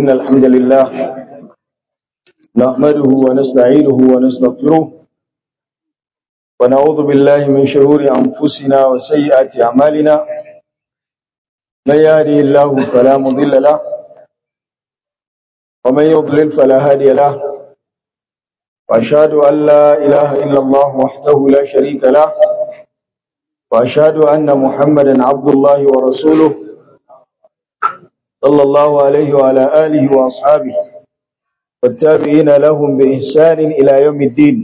إن الحمد لله نحمده ونستعينه ونستغفره ونعوذ بالله من شرور أنفسنا وسيئات أعمالنا من يهده الله فلا مضل له ومن يضلل فلا هادي له وأشهد أن لا إله إلا الله وحده لا شريك له وأشهد أن محمدا عبد الله ورسوله صلى الله عليه وعلى آله وأصحابه والتابعين لهم بإحسان إلى يوم الدين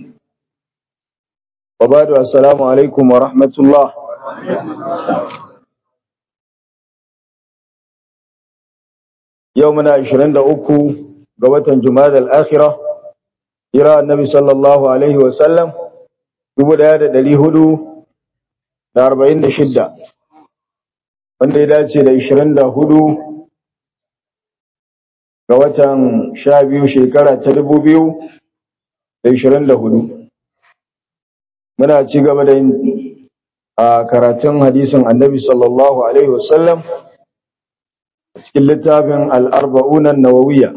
وبعد السلام عليكم ورحمة الله يومنا 23 ga watan Jumadal Akhirah jira annabi sallallahu alaihi wasallam 1446 wanda ya dace da 24 ga watan 12 shekara ta 2024 muna ci gaba da yin karatun hadisin annabi sallallahu alaihi wasallam cikin littafin al-arba'un an-nawawiyya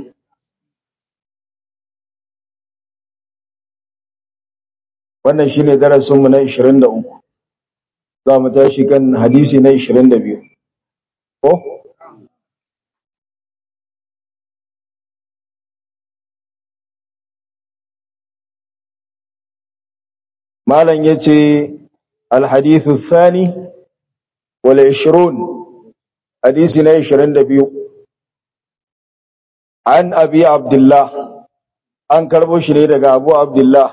wannan shine darasin mu na 23 za mu tashi kan hadisi na 22 ko malam yace al-hadithu ath-thani wal 20 hadisi na 22 an abi abdullah an karbo shi ne daga abu abdullah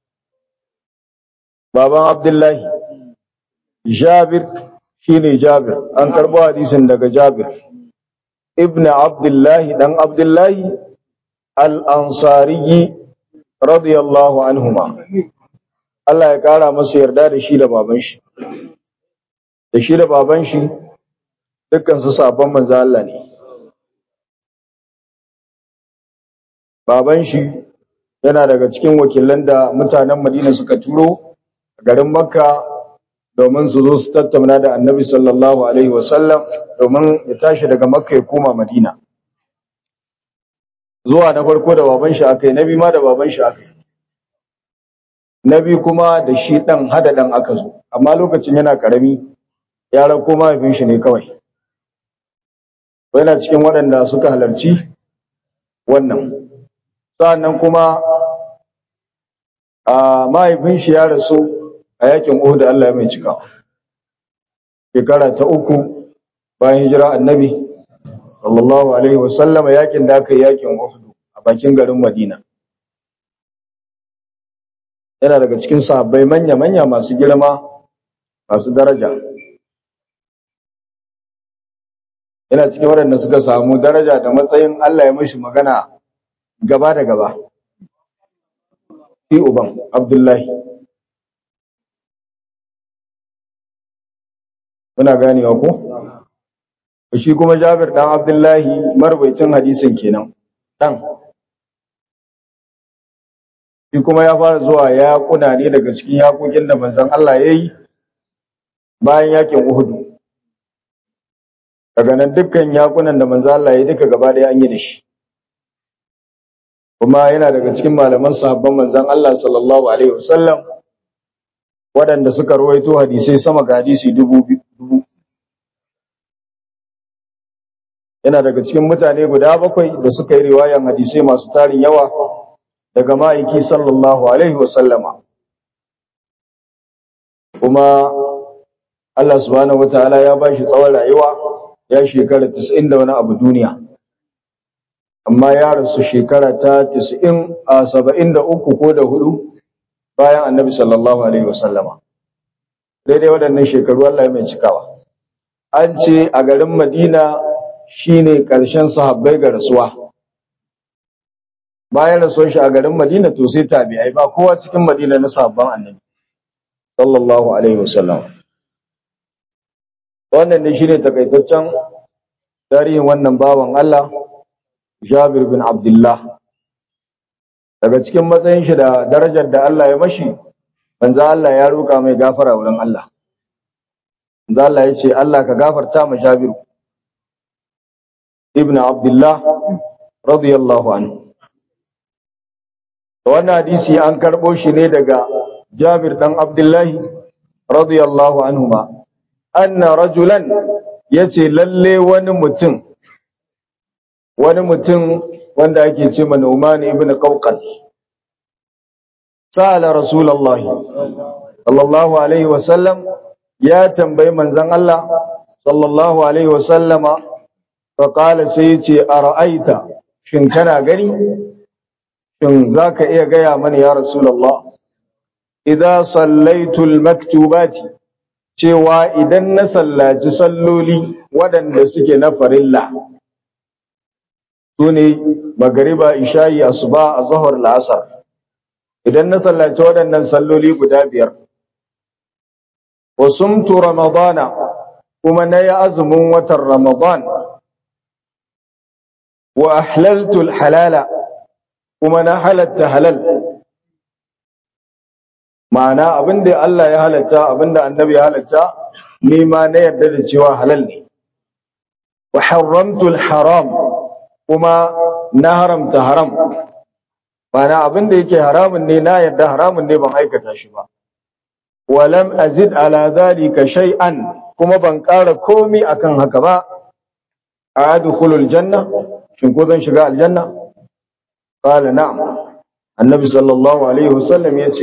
baban abdullahi jabir shine jabir an karbo hadisin daga jabir ibn abdullahi dan abdullahi al-ansari radiyallahu anhuma Allah ya kara masa yarda da shi da baban shi dukkan su sabon manzo Allah ne baban shi yana daga cikin wakilan da mutanen Madina suka turo a garin Makka domin su zo su tattauna da Annabi sallallahu alaihi wasallam domin ya tashi daga Makka ya koma Madina zuwa na farko da baban shi akai nabi ma da baban shi akai nabi kuma da shi dan hada dan aka zo amma lokacin yana karami ya rako mahaifin shi ne kawai yana cikin waɗanda suka halarci wannan sannan kuma a mahaifin shi ya rasu a yakin Uhud Allah ya mai cikawa shekara ta 3 bayan hijira annabi sallallahu alaihi wasallam yakin da aka yi yakin Uhud a bakin garin Madina yana daga cikin sahabbai manya masu girma masu daraja yana cikin waɗanda suka samu daraja da matsayin Allah ya mishi magana gaba da gaba fi uban Abdullahi muna ganewa ko shi kuma Jabir dan Abdullahi marwayacin hadisin kenan dan shi kuma ya fara zuwa yaƙuna ne daga cikin yaƙokin da manzon Allah yayi bayan yakin Uhud daga nan dukkan yaƙunan da manzon Allah yayi duka gaba da an yi da shi kuma yana daga cikin malaman sahabban manzon Allah sallallahu alaihi wasallam waɗanda suka rawaito hadisai sama ga hadisi 2000 yana daga cikin mutane guda 7 da suka yi riwayan hadisai masu tarin yawa daga ma'aiki sallallahu alaihi wasallama kuma Allah subhanahu wataala ya bashi tsawon rayuwa ya shekara 90 da wani abu duniya amma ya rasu shekara ta 73 ko da 4 bayan annabi sallallahu alaihi wasallama daidai waɗannan shekaru Allah ya mai cikawa an ce a garin Madina shine ƙarshen sahabbai ga rasuwa bayan rasuwar shi a garin Madina to sai tabi'ai ba kowa cikin Madina na sahabban annabi sallallahu alaihi wasallam wannan ne shine takaitaccen tarihin wannan bawan Allah Jabir bin Abdullah daga cikin matsayin shi da darajar da Allah ya mashi manzo Allah ya roka mai gafara wurin Allah manzo Allah ya ce Allah ka gafarta ma Jabir ibn Abdullah radiyallahu anhu. Wannan hadisi an karɓo shi ne daga Jabir ɗan Abdullahi radiyallahu anhuma. Anna rajulan yace lalle wani mutum wanda ake ce ma Nu'man ibn Qawqal sa'ala Rasulullahi sallallahu alaihi wasallam ya tambayi manzon Allah sallallahu alaihi wasallama fa qala sai yace ara'aita shin kana gani shin zaka iya gaya mana ya Rasulullah idza sallaitu al-maktubati cewa idan na sallaci salloli waɗanda suke na farilla sune magriba isha'i asuba azhar al-asr idan na sallaci waɗannan salloli guda biyar wa sumtu ramadana kuma nayi azumin watan ramadan wa ahlaltu al-halala kuma na halatta halal ma'ana abinda Allah ya halatta abinda annabi ya halatta ni ma na yarda da cewa halal ne wa haramtu al-haram kuma na haramta haram ma'ana abinda yake haramun ne na yarda haramun ne ban aikata shi ba wa lam azid ala dhalika shay'an kuma ban ƙara komi akan haka ba adkhulul janna shin ko zan shiga aljanna qala na'am annabi sallallahu alaihi wasallam yace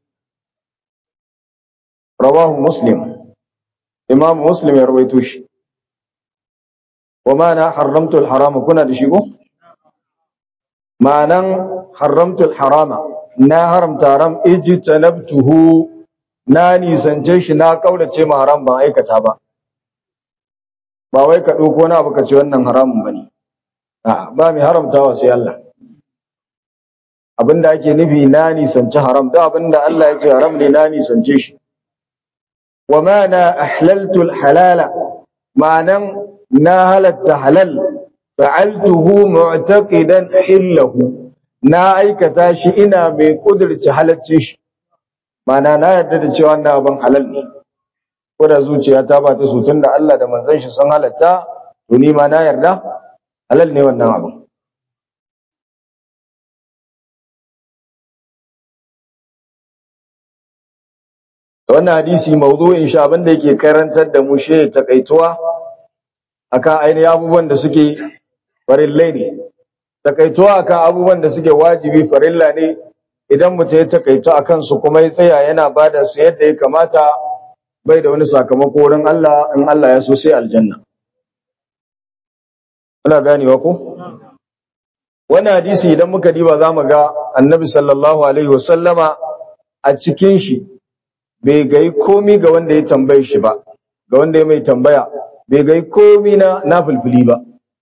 rawahu muslim imam muslim ya rawaito shi wa mana haramtu al-harama kuna da shi ko ma'anan haramtu al-harama na haramta haram ijtanabtuhu na nisance shi na kaurace ma haram ban aikata ba ba wai ka dauko na baka ce wannan haramun bane ba mai haramtawa sai Allah abinda ake nufi na nisanci haram da abinda Allah ya ce haram ne na nisance shi wa ma na ahlaltu alhalala ma'anan na halatta halal fa'altuhu mu'taqidan hillahu na aikata shi ina mai kudurci halaccin shi ma'ana na yarda da cewa wannan abin halal ne ko da zuciyata ba ta so tunda Allah da manzon shi sun halatta to ni ma na yarda halal ne wannan abin wannan hadisi mawdu'in shi abinda yake karantar da mu shi takaituwa akan ainihin abubuwan da suke farillai ne takaituwa akan abubuwan da suke wajibi farilla ne idan mutum ya takaitu akan su kuma ya tsaya yana bada su yadda ya kamata bai da wani sakamako wurin Allah in Allah ya so sai aljanna kuna ganewa ko wannan hadisi idan muka diba zamu ga annabi sallallahu alaihi wasallama a cikin shi bai gai komi ga wanda ya tambaye shi ba ga wanda ya mai tambaya bai gai komi na nafilfili ba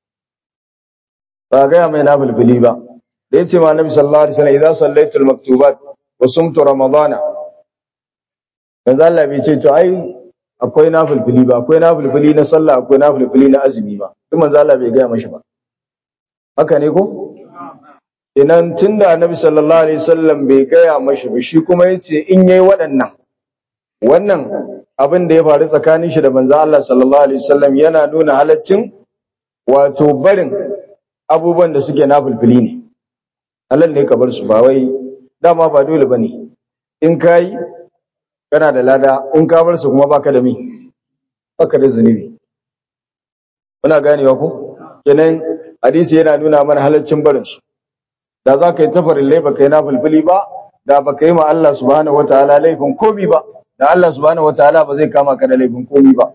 ba ga mai nafilfili ba da yace ma annabi sallallahu alaihi wasallam idza sallaitu al-maktubat wa sumtu ramadana dan Allah bai ce to ai akwai nafilfili ba akwai nafilfili na sallah akwai nafilfili na azumi ba duk manzo Allah bai ga mashi ba haka ne ko idan tunda annabi sallallahu alaihi wasallam bai ga mashi ba shi kuma yace in yayi wannan abin da ya faru tsakanin shi da manzo Allah sallallahu alaihi wasallam yana nuna halaccin wato barin abubuwan da suke nafilfili ne halal ne ka bar su ba wai dama ba dole bane in kai kana da lada in ka bar su kuma baka da zunubi kuna ganewa ko kenan hadisi yana nuna mana halaccin barin su da za ka yi tafarin lai baka yi nafilfili ba da baka yi ma Allah subhanahu wataala laifin komi ba da Allah subhanahu wataala ba zai kama ka da laifin komi ba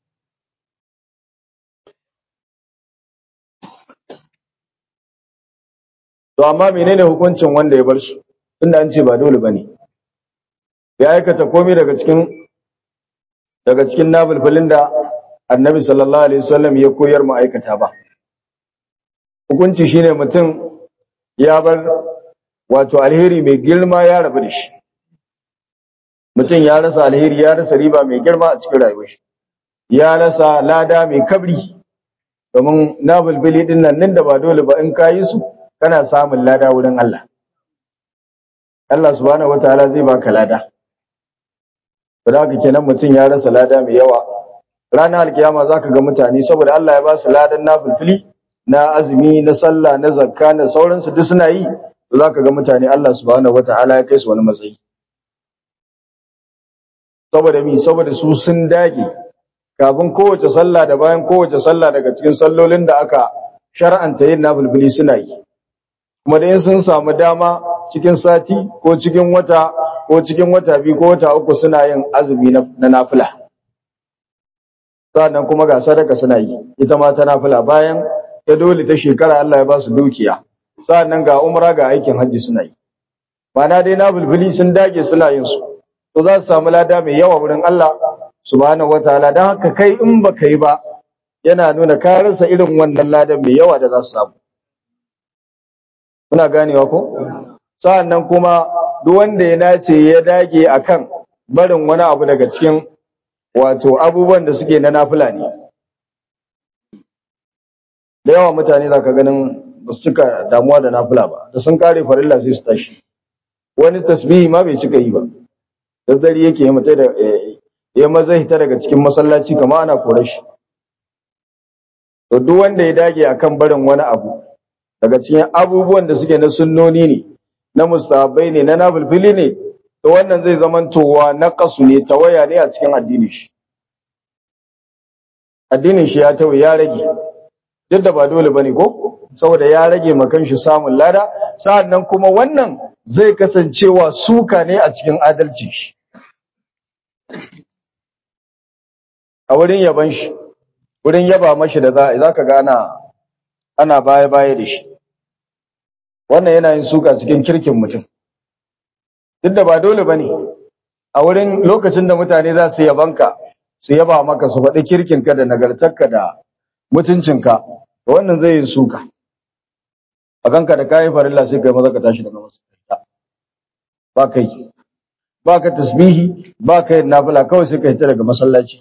to amma menene hukuncin wanda ya bar su tunda an ce ba dole bane ya aikata komai daga cikin nafilfilin da annabi sallallahu alaihi wasallam ya koyar mu aikata ba hukunci shine mutum ya bar wato alheri mai girma ya rabu da shi mutum ya rasa alheri ya rasa riba mai girma a cikin rayuwar shi ya rasa lada mai kabri domin nafilfili din nan da ba dole ba in kayi su kana samun lada wurin Allah Allah subhanahu wataala zai baka lada da haka kenan mutum ya rasa lada mai yawa ranar alkiyama zaka ga mutane saboda Allah ya ba su ladan nafilfili na azumi na sallah na zakka na sauransu duk suna yi, to zaka ga mutane Allah subhanahu wataala ya kai su wani matsayi. Saboda mi, saboda su sun dage kafin kowace sallah da bayan kowace sallah daga cikin sallolin da aka shar'anta yin nafilfili suna yi, kuma da in sun samu dama cikin sati ko cikin wata biyu ko wata uku suna yin azumi na nafila. Sannan kuma ga sadaka suna yi ita ma ta nafila, bayan ta dole ta shekara Allah ya ba su dukiya. Sannan ga umra ga aikin hajji suna yi. Ma'ana dai nafilfili sun dage suna yin su, to za su samu lada mai yawa wurin Allah subhanahu wataala. Dan haka kai in baka yi ba yana nuna ka rasa irin wannan ladan mai yawa da za su samu. Muna ganewa ko? Sa'annan kuma duk wanda ya nace ya dage akan barin wani abu daga cikin wato abubuwan da suke na nafila ne. Da yawa mutane zaka ganin ba su cika damuwa da nafila ba, da sun kare farilla sai su tashi. Wani tasbihi ma bai cika yi ba, daddare yake ya mutai da ya maza hita daga cikin masallaci kamar ana kore shi. To duk wanda ya dage akan barin wani abu daga cikin abubuwan da suke na sunnoni ne, na mustahabbai ne, na nafilfili ne, to wannan zai zamantowa naqasu ne, tawaya ne a cikin addinin shi. Addinin shi ya tawaye, ya rage, duk da ba dole bane ko, saboda ya rage makan shi samun lada. Sa'annan kuma wannan zai kasancewa suka ne a cikin adalci shi, a wurin yaban shi, wurin yaba mashi da zaka ga ana baya da shi. Wannan yana yin suka cikin kirkin mutum, duk da ba dole bane a wurin lokacin da mutane za su yabanka, su yaba maka, su faɗi kirkinka da nagartarka da mutuncinka, to wannan zai yi suka. A kanka da kayi farilla sai kai maza ka tashi daga masallaci, ba kai, ba ka tasbihi, ba ka yin nafila, kawai sai ka hita daga masallaci.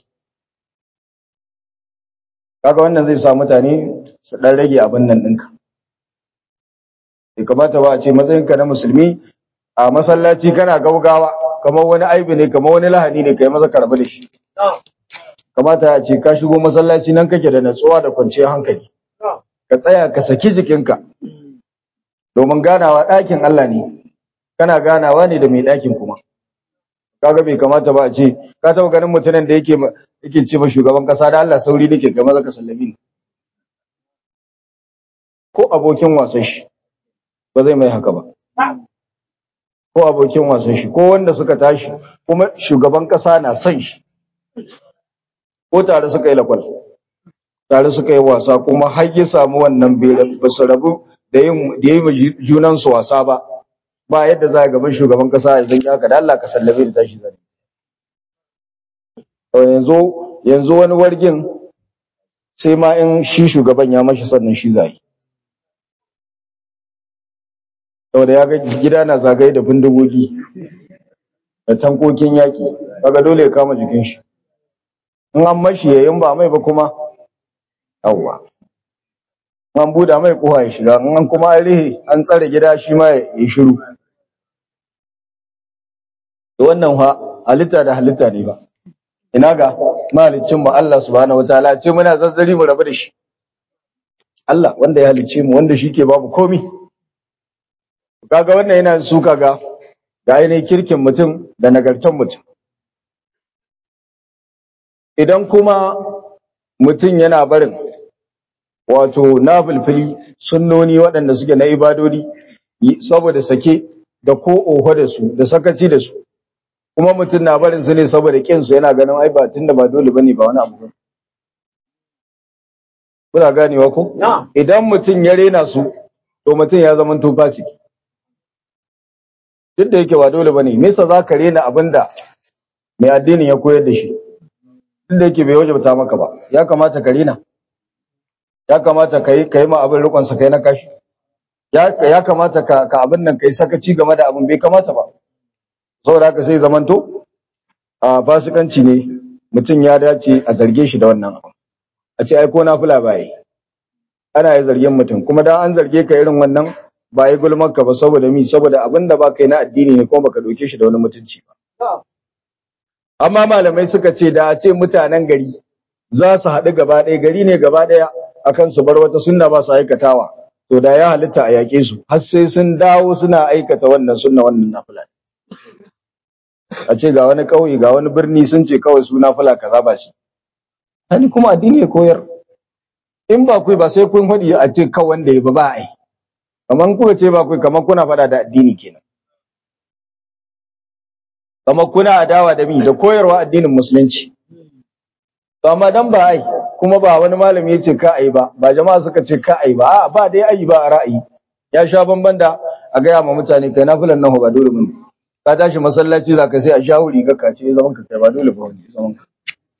Kaga wannan zai sa mutane su ɗan rage abin nan ɗinka. Bai kamata ba a ce matsayinka na musulmi a masallaci kana gaugawa, kamar wani aibi ne, kamar wani lahani ne, kai maza ka rabu da shi. Kamata a ce ka shigo masallaci nan kake da natsuwa da kwanciyar hankali, ka tsaya ka saki jikinka, domin ganawa ɗakin Allah ne, kana ganawa ne da mai ɗakin kuma. Kaga bai kamata ba a ce ka taɓa ganin mutumin da yake ce ma shugaban ƙasa da Allah sauri nake kai maza ka sallami ni, ko abokin wasan shi ba zai mai haka ba, ko abokin wasan shi, ko wanda suka tashi kuma shugaban ƙasa na son shi, ko tare suka yi lakwal, tare suka yi wasa, kuma har ya samu wannan ba su rabu da yi junansu wasa ba yadda za a gaban shugaban ƙasa ya zan haka da Allah ka sallame da tashi zane. Yanzu wani wargin sai ma in shi shugaban ya mashi sannan shi zai. Saboda ya ga gida na zagaye da bindigogi da tankokin yaƙi, kaga dole ya kama jikin shi. In an mashi yayin ba mai ba kuma yawwa, an buɗa mai kowa ya shiga, in an kuma an rihe an tsare gida shi ma ya shiru. Da wannan halitta da halitta ne ba, ina ga mahaliccin mu Allah subhanahu wataala ce muna zazzari mu rabu da shi. Allah wanda ya halicce mu, wanda shi ke babu komi. Kaga wannan yana suka ga ainihin kirkin mutum da nagartan mutum. Idan kuma mutum yana barin wato nafilfili, sunnoni waɗanda suke na ibadodi saboda sake da ko oho da su da sakaci da su, kuma mutum na barin su ne saboda kin su, yana ganin ai ba tunda ba dole bane ba wani abu ba. Kuna ganewa ko? Idan mutum ya rena su, to mutum ya zama to fasiki. Duk da yake ba dole bane, me yasa zaka rena abinda mai addini ya koyar da shi? Duk da yake bai wajabta maka ba, ya kamata ka rena. Ya kamata kai ma abin rikon sa kai na kashi. Ya kamata ka abin nan kai sakaci game da abin, bai kamata ba. Saboda haka sai zamanto a fasikanci ne, mutum ya dace a zarge shi da wannan abu. A ce ai ko nafila ba yi, ana yi zargin mutum, kuma dan an zarge ka irin wannan ba yi gulmar ka ba, saboda mi, saboda abin da ba kai na addini ne kuma baka doke shi da wani mutunci ba. Amma malamai suka ce da a ce mutanen gari za su haɗu gaba ɗaya, gari ne gaba ɗaya akan su bar wata sunna ba su aikatawa, to da ya halitta a yaƙe su har sai sun dawo suna aikata wannan sunna wannan nafila. A ce ga wani ƙauye ga wani birni sun ce kawai su nafila kaza ba shi. Hani kuma addini ya koyar. In ba kai ba sai kun faɗi a ce kawai wanda ya ba ai. Kaman kuka ce ba kai kaman kuna faɗa da addini kenan. Kaman kuna adawa da mi da koyarwa addinin musulunci. To amma dan ba ai kuma ba wani malami ya ce ka ai ba jama'a suka ce ka ai ba a'a ba dai ai ba a ra'ayi. Ya sha bamban da a gaya ma mutane kai nafilan nan ba dole mun. Ka tashi masallaci zaka sai a shawuri ga kace zaman ka kai ba dole ba wani zaman ka.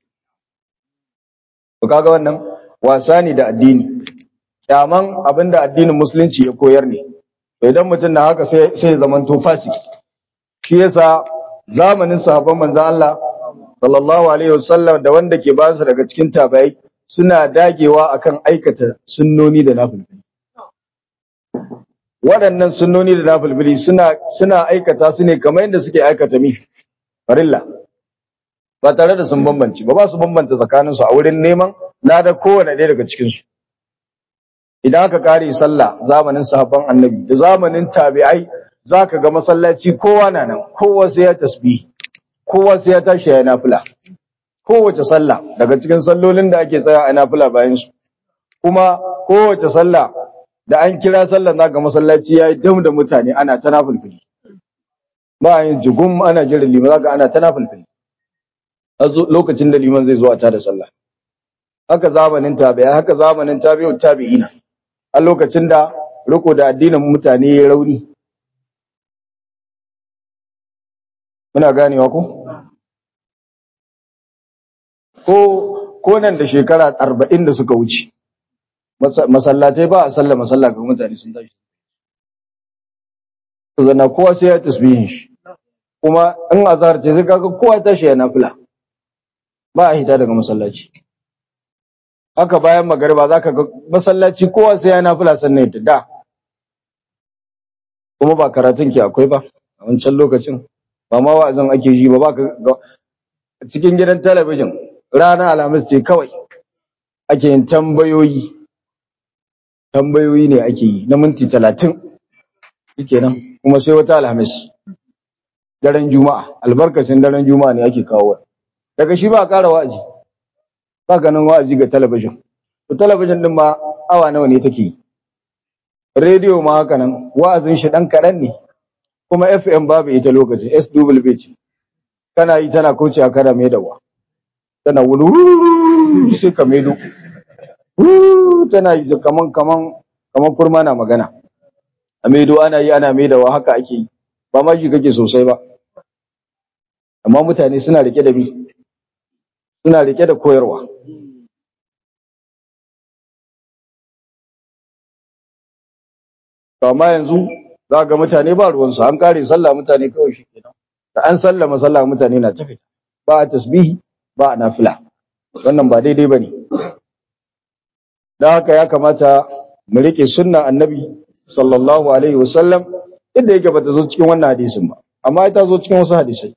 To kaga wannan wasa ne da addini. Kyaman abinda addinin musulunci ya koyar ne. To idan mutum na haka sai ya zamanto fasiki. Shi yasa zamanin sahabban manzon Allah sallallahu alaihi wasallam da wanda ke ba su daga cikin tabi'ai suna dagewa akan aikata sunnoni da nafilfili. Waɗannan sunnoni da nafilfili suna aikata su ne kamar yadda suke aikata farilla. Ba tare da sun bambance ba su bambanta tsakaninsu a wurin neman lada kowane ɗaya daga cikinsu. Idan aka kare sallah zamanin sahabban annabi da zamanin tabi'ai za ka ga masallaci kowa na nan, kowa sai ya tasbih, kowa sai ya tashi ya nafila. Kowace sallah daga cikin sallolin da ake tsaya a nafila bayan su. Kuma kowace sallah da an kira sallah za ga masallaci ya yi dam da mutane ana ta nafilfili. Ba yin jigum ana jiran liman za ga ana ta nafilfili. Lokacin da liman zai zo a tada sallah. Haka zamanin tabi'a, haka zamanin tabi'ut tabi'ina. A lokacin da riko da addinin mutane ya rauni. Muna ganewa ko nan da shekara 40 da suka wuce masallatai ba a sallah masalla ga mutane sun tashi. Zanna kowa sai ya tasbihin shi. Kuma in azhar ce sai kaga kowa tashi ya nafila. Ba a hita daga masallaci. Haka bayan magariba zaka ga masallaci kowa sai ya nafila sannan ya tada. Kuma ba karatun ki akwai ba a wancan lokacin. Ba ma wa'azin ake yi ba ka cikin gidan talabijin ranar alhamis ce kawai ake yin tambayoyi ne ake yi na minti 30 shikenan kuma sai wata alhamis daren juma'a albarkacin daren juma'a ne ake kawo daga shi ba ƙara wa'azi ba ganin wa'azi ga talabijin to talabijin din ma awa nawa ne take yi rediyo ma haka nan wa'azin shi dan kaɗan ne kuma FM babu ita lokacin SWB ce kana yi tana kaucewa kada mai dawa tana wuri sai ka maido tana yi kaman kurma na magana a maido ana yi ana maidawa haka ake yi ba ma shi kake sosai ba amma mutane suna rike da suna rike da koyarwa amma yanzu za ga mutane ba ruwansu an kare sallah mutane kawai shi kenan da an sallama sallah mutane na tafi ba a tasbihi ba a nafila wannan ba daidai bane dan haka ya kamata mu rike sunna annabi sallallahu alaihi wasallam inda yake bata zo cikin wannan hadisin ba amma ita zo cikin wasu hadisai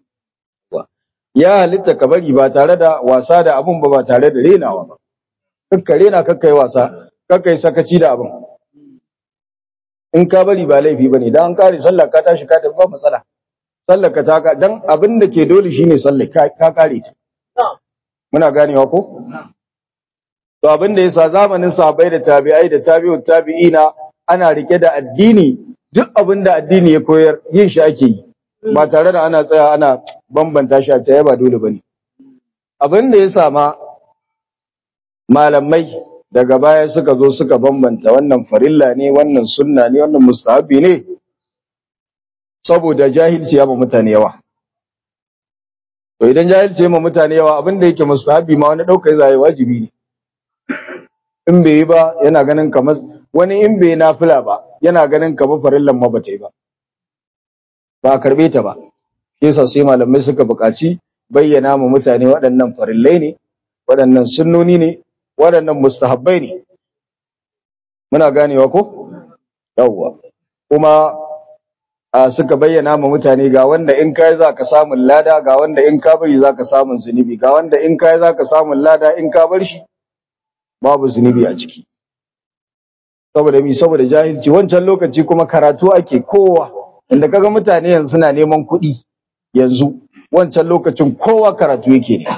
ya halitta ka bari ba tare da wasa da abun ba tare da renawa ba kakka rena kakka yi wasa kakka yi sakaci da abun in ka bari ba laifi bane dan an kare sallah ka tashi ka tafi ba matsala sallar ka ta dan abin da ke dole shine sallar ka kare ta muna ganewa ko to abin da yasa zamanin sahabbai da tabi'ai da tabi'ut tabi'ina ana rike da addini duk abin da addini ya koyar yin shi ake yi ba tare da ana tsaya ana bambanta shi a tsaye ba dole bane abin da yasa ma malamai daga baya suka zo suka bambanta wannan farilla ne wannan sunna ne wannan mustahabi ne saboda jahilci ya ma mutane yawa to idan jahilci ya ma mutane yawa abin da yake mustahabi ma wani daukai zai wajibi ne in bai yi ba yana ganin kamar wani in bai nafila ba yana ganin kamar farillan ma bata yi ba ba karbe ta ba yasa sai malamai suka buƙaci bayyana ma mutane waɗannan farillai ne waɗannan sunnoni ne waɗannan mustahabbai ne muna ganewa ko yawwa kuma suka bayyana ma mutane ga wanda in kai zaka samu lada ga wanda in ka bari zaka samu zunubi ga wanda in kai zaka samu lada in ka bar shi babu zunubi a ciki. Saboda jahilci. Wancan lokaci kuma karatu ake kowa, inda kaga mutane yanzu suna neman kuɗi yanzu, wancan lokacin kowa karatu yake ne.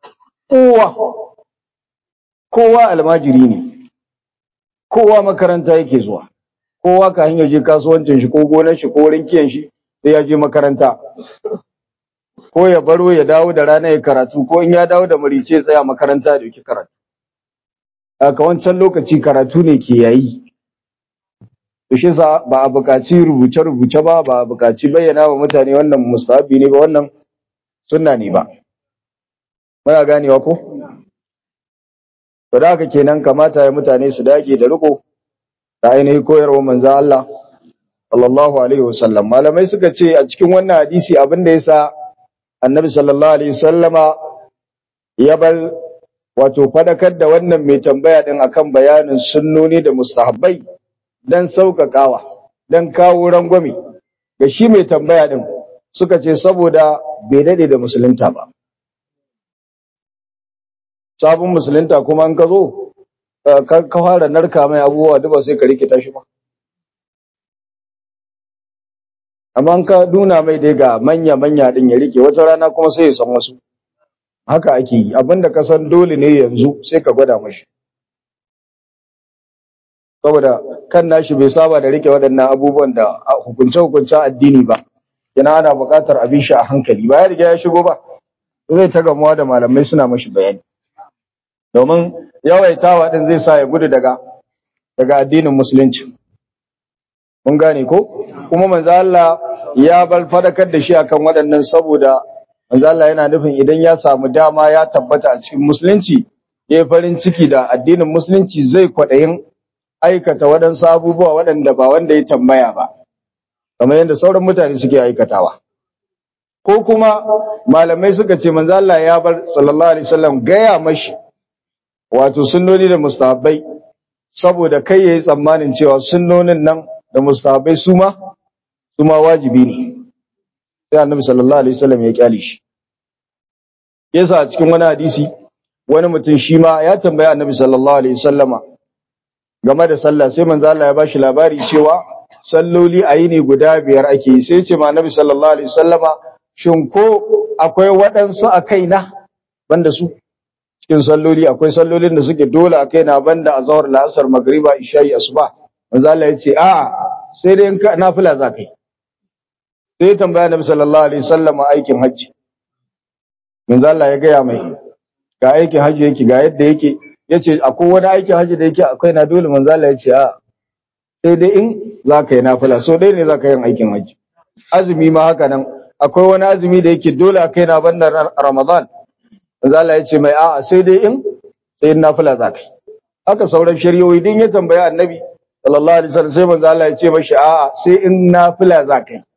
Kowa almajiri ne, kowa makaranta yake zuwa, kowa ka hanyar je kasuwancin shi ko gonar shi ko wurin kiyan shi sai ya je makaranta, ko ya baro ya dawo da rana ya karatu, ko in ya dawo da marice tsaya makaranta da yake karatu. Haka wancan lokaci karatu ne ke yayi. Shi sa ba a buƙaci rubuce-rubuce ba a buƙaci bayyana wa mutane wannan mustahabi ne ba, wannan sunna ne ba. Muna ganewa ko? To da haka kenan kamata ya mutane su dage da riko da ainihin koyarwar manzon Allah sallallahu alaihi wasallam. Malamai suka ce a cikin wannan hadisi abin da yasa Annabi sallallahu alaihi wasallama ya bar wato fadakar da wannan mai tambaya din akan bayanin sunnoni da mustahabbai dan sauƙaƙawa, dan kawo rangwame ga shi mai tambaya din, suka ce saboda bai dade da musulunta ba. Sabon musulunta kuma an ka zo ka fara narka mai abubuwa da ba sai ka rikita shi ba. Amma an ka nuna mai dai ga manya-manya din ya rike, wata rana kuma sai ya san wasu. Haka ake yi, abinda ka san dole ne yanzu sai ka gwada mashi. Saboda kan nashi bai saba da rike waɗannan abubuwan da hukunce-hukuncen addini ba, yana ana buƙatar abin shi a hankali, ba ya riga ya shigo ba, zai ta gamuwa da malamai suna mashi bayani. Domin yawaitawa din zai sa ya gudu daga addinin musulunci. Mun gane ko? Kuma manzo Allah ya bar fadakar da shi akan waɗannan saboda manzo Allah yana nufin idan ya samu dama ya tabbata a cikin musulunci, yayi farin ciki da addinin musulunci, zai kwaɗayin aikata waɗansu abubuwa waɗanda ba wanda ya tambaya ba, kamar yadda sauran mutane suke aikatawa. Ko kuma malamai suka ce manzo Allah ya bar sallallahu alaihi wasallam gaya mashi wato sunnoni da mustahabbai saboda kai yayi tsammanin cewa sunnonin nan da mustahabbai su ma wajibi ne. Sai Annabi sallallahu alaihi wasallam ya kyale shi. Yasa a cikin wani hadisi wani mutum shi ma ya tambaya Annabi sallallahu alaihi wasallama game da sallah, sai manzo Allah ya bashi labari cewa salloli a yini guda 5 ake yi. Sai ya ce ma Annabi sallallahu alaihi wasallama, shin ko akwai waɗansu a kaina banda su? Cikin salloli akwai sallolin da suke dole a kaina banda azhar, la'asar, magriba, isha'i, asuba. Manzo Allah ya ce a'a, sai dai in ka nafila za kai. Sai ya tambaya Annabi sallallahu alaihi wasallama aikin hajji. Manzo Allah ya gaya mai ga aikin hajji yake, ga yadda yake. Yace akwai wani aikin hajji da yake akwai na dole? Manzo Allah ya ce a'a, sai dai in za ka yi nafila, so dai ne za ka yi aikin hajji. Azumi ma haka nan, akwai wani azumi da yake dole a kaina banda Ramadan? Manzo Allah ya ce mai a'a, sai dai in nafila za ka yi. Haka sauran shari'o'i din ya tambaya Annabi sallallahu alaihi wasallam, sai manzo Allah ya ce mashi a'a, sai in nafila za ka yi.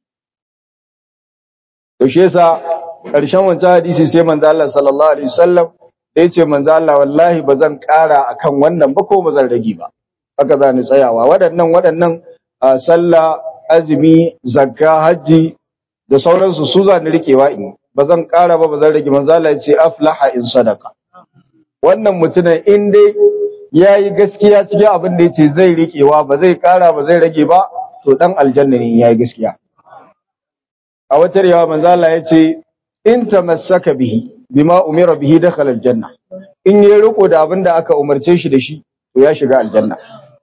To shi yasa ƙarshen wancan hadisi sai manzo Allah sallallahu alaihi wasallam ya ce manzo Allah wallahi ba zan ƙara akan wannan ba ko ba zan rage ba, haka za ni tsayawa. Waɗannan sallah, azumi, zakka, hajji da sauransu su za ni rikewa, in ba zan ƙara ba zan rage. Manzo Allah ya ce aflaha in sadaka. Wannan mutumin in dai yayi gaskiya cikin abin da yace zai rikewa, ba zai ƙara ba zai rage ba, to dan aljanna ne yayi gaskiya. A wata riwaya manzo Allah ya ce in tamassaka bihi bima umira bihi dakhala aljanna. In yayi riko da abin da aka umarce shi da shi, to ya shiga aljanna.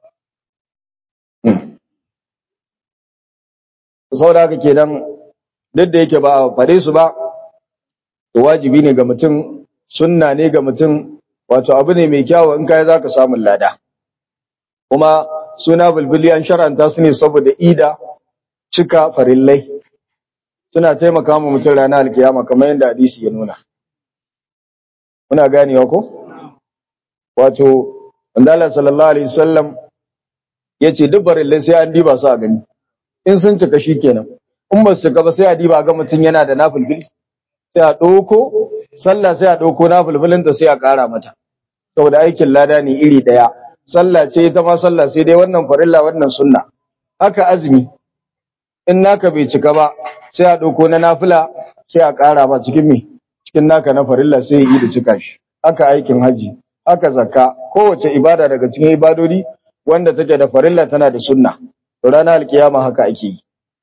Saboda haka kenan duk da yake ba a fare su ba, to wajibi ne ga mutum, sunna ne ga mutum, wato abu ne mai kyawu in kai zaka samu lada. Kuma suna bulbuli an shar'anta su ne saboda ida cika farillai, suna taimaka wa mutum ranar alkiyama kamar yadda hadisi ya nuna. Muna ganewa ko? Wato Allah sallallahu alaihi wasallam yace duk farillai sai an diba su a gani, in sun cika shikenan, in ba su cika ba sai a diba ga mutum yana da nafilfili, sai a ɗauko sallah, sai a ɗauko nafilfilin ta sai a ƙara mata, saboda aikin lada ne iri ɗaya. Sallah ce ita ma sallah, sai dai wannan farilla wannan sunna. Haka azumi in naka bai cika ba sai a ɗauko na nafila sai a ƙara ba cikin naka na farilla sai yi da cika shi. Haka aikin haji, haka zakka, kowace ibada daga cikin ibadodi wanda take da farilla tana da sunna, to ranar alkiyama haka ake yi.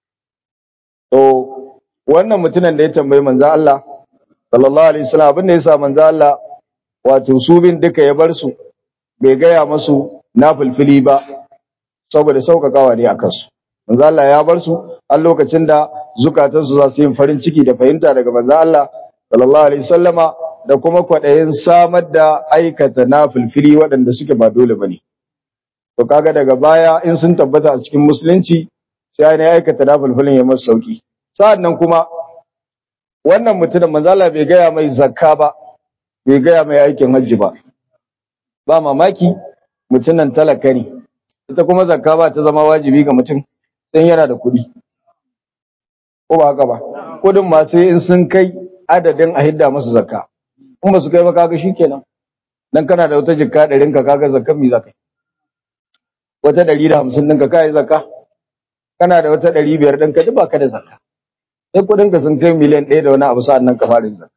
To wannan mutumin da ya tambayi manzo Allah sallallahu alaihi wasallam abin da yasa manzo Allah wato su bin duka ya bar su bai gaya masu nafilfili ba saboda sauƙaƙawa ne akan su. Manzo Allah ya bar su a lokacin da zukatansu za su yi farin ciki da fahimta daga manzo Allah sallallahu alaihi wasallama da kuma kwaɗayin samar da aikata nafilfili waɗanda suke ba dole bane. To kaga daga baya in sun tabbata a cikin musulunci sai ne aikata nafilfilin ya masu sauki. Sa'annan kuma wannan mutumin manzo Allah bai gaya mai zakka ba, bai gaya mai aikin hajji ba. Ba mamaki mutumin talaka ne. Ita kuma zakka ba ta zama wajibi ga mutum sai yana da kuɗi. Ko ba haka ba? Kuɗin ma sai in sun kai adadin a hidda masu zakka. In ba su kai ba kaga shikenan. Dan kana da wata jikka 100 ka kaga zakkan mi zakai. Wata 150 ɗinka kai zakka. Kana da wata 500 ɗinka duk baka da zakka. Sai kuɗin ka sun kai miliyan 1 da wani abu sa'an nan ka fara zakka.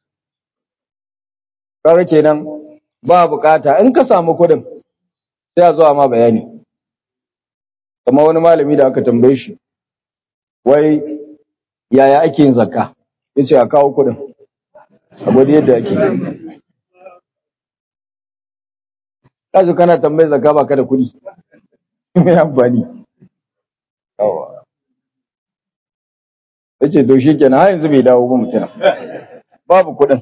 Kaga kenan ba bukata in ka samu kuɗin sai a zo a ma bayani. Kamar wani malami da aka tambaye shi wai yaya ake yin zakka, yace a kawo kuɗin a gwada yadda ake. Kaji kana tambayar zakka baka da kuɗi mai amfani. Yawa yace to shikenan har yanzu bai dawo ba mutum babu kuɗin.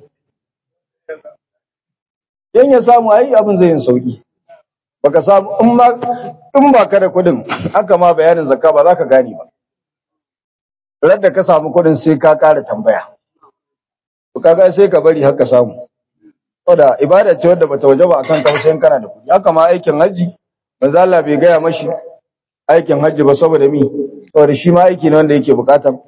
Yan ya samu ai abin zai yin sauki. Baka samu in baka da kuɗin aka ma bayanin zakka ba za ka gane ba. Radda ka samu kuɗin sai ka ƙara tambaya. To kaga sai ka bari har ka samu. Saboda ibada ce wadda bata wajaba akan ka sai kana da kuɗi. Haka ma aikin haji manzo Allah bai gaya mashi aikin haji ba saboda mi? Saboda shi ma aiki ne wanda yake bukatan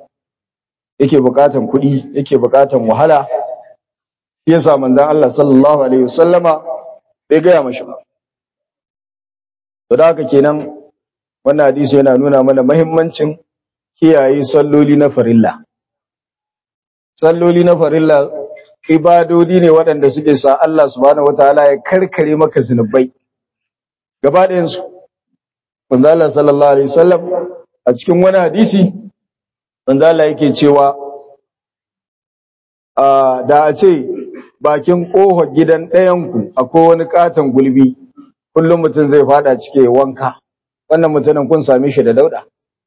kuɗi, yake bukatan wahala. Shi yasa manzo Allah sallallahu alaihi wasallama bai gaya mashi ba. To da haka kenan wannan hadisi yana nuna mana muhimmancin kiyaye salloli na farilla. Salloli na farilla ibadodi ne waɗanda suke sa Allah subhanahu wataala ya karkare maka zinubai gaba ɗayan su. Manzo Allah sallallahu alaihi wasallam a cikin wani hadisi manzo Allah yake cewa da a ce bakin ƙofar gidan ɗayanku akwai wani katon gulbi kullum mutum zai fada cike wanka, wannan mutumin kun same shi da dauda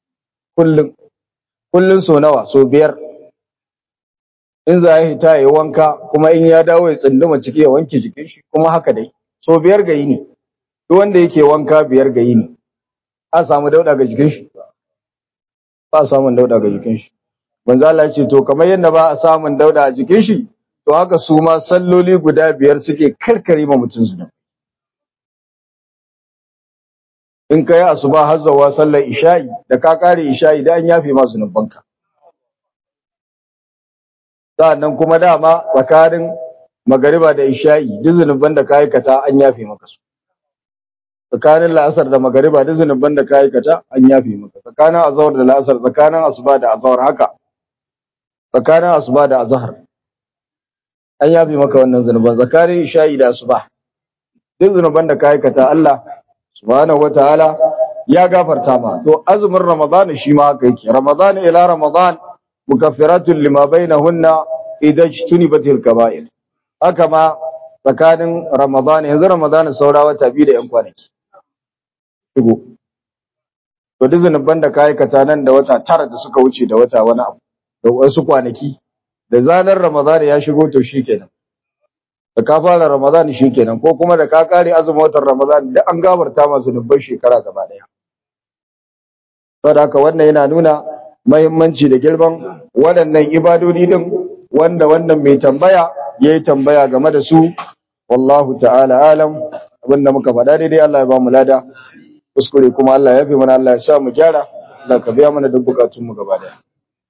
kullum so nawa? So 5. In za ya hita ya wanka kuma in ya dawo ya tsunduma ciki ya wanke jikin shi kuma haka dai so 5 ga yini. Duk wanda yake wanka 5 ga yini a samu dauda ga jikin shi ba samun dauda ga jikin shi. Manzo Allah ya ce to kamar yadda ba a samun dauda a jikin shi to haka su ma salloli guda 5 suke karkare ma mutum zunubi. In kai asuba har zawa sallar isha'i da ka kare isha'i da an yafe ma zunubanka. Sa'annan kuma dama tsakanin magariba da isha'i duk zunuban da ka aikata an yafe maka su. Tsakanin la'asar da magariba duk zunuban da ka aikata an yafe maka. Tsakanin azhar da la'asar, tsakanin asuba da azhar haka. Tsakanin asuba da azhar an yafe maka wannan zunuban. Tsakanin isha'i da asuba duk zunuban da ka aikata Allah subhanahu wataala ya gafarta ma. To azumin Ramadan shi ma haka yake. Ramadan ila Ramadan mukaffiratun lima bainahunna idza ijtunibatil kaba'ir. Haka ma tsakanin Ramadan, yanzu Ramadan saura wata 2 da yan kwanaki. To duk zunuban da ka aikata nan da wata 9 da suka wuce da wata wani abu da wasu kwanaki da zanar Ramadan ya shigo to shikenan. Da ka fara Ramadan shikenan ko kuma da ka kare azumin watan Ramadan da an gafarta ma zunuban shekara gaba daya. Saboda haka wannan yana nuna muhimmanci da girman waɗannan ibadodi din wanda wannan mai tambaya yayi tambaya game da su. Wallahu ta'ala alam. Abinda muka faɗa daidai Allah ya ba mu lada, kuskure kuma Allah ya fi mana, Allah ya sa mu gyara, Allah ka biya mana duk bukatun mu gaba daya.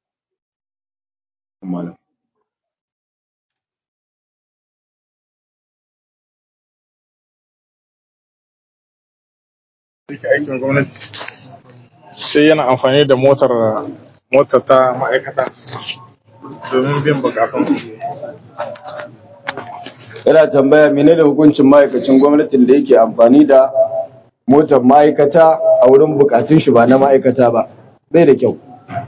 Aikin gwamnati sai yana amfani da motar ta ma'aikata domin bin bukatun su. yana tambaya menene hukuncin ma'aikacin gwamnatin da yake amfani da motar ma'aikata a wurin bukatun shi ba na ma'aikata ba, bai da kyau.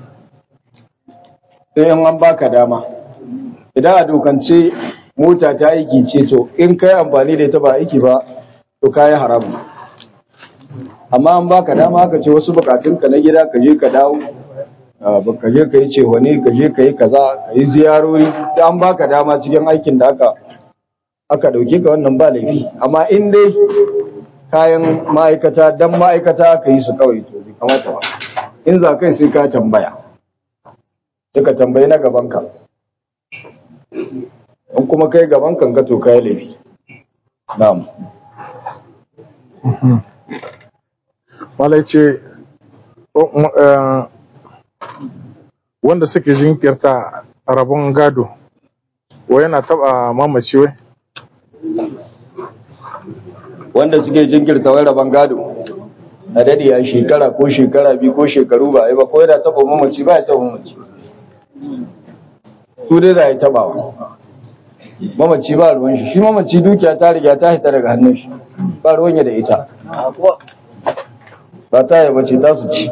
Sai in an baka dama, idan a dokance mota ta aiki ce, to in kai amfani da ita ba aiki ba, to kayi haramu. Amma an baka dama aka ce wasu bukatunka na gida ka je ka dawo, ka je ka yi cehwane, ka je ka yi kaza, ka yi ziyarori, da an baka dama cikin aikin da aka dauke ka, wannan ba laifi. Amma in dai kayan ma'aikata dan ma'aikata aka yi su kawai, to bai kamata ba. In za kai sai ka tambaya, sai ka tambayi na gabanka. In kuma kai gabankan ka to kai laifi. Na'am. Malai ce wanda suke jinkirta rabon gado wa yana taba mamaci wai? Wanda suke jinkirta wai rabon gado a dade a shekara ko shekara biyu ko shekaru ba ai ba, ko yana taba mamaci ba ya taba mamaci. Su dai za a yi tabawa. Mamaci ba ruwan shi, shi mamaci dukiya ta riga ta hita daga hannun shi, ba ruwan ya da ita. Ba ta yi bace ta su ci.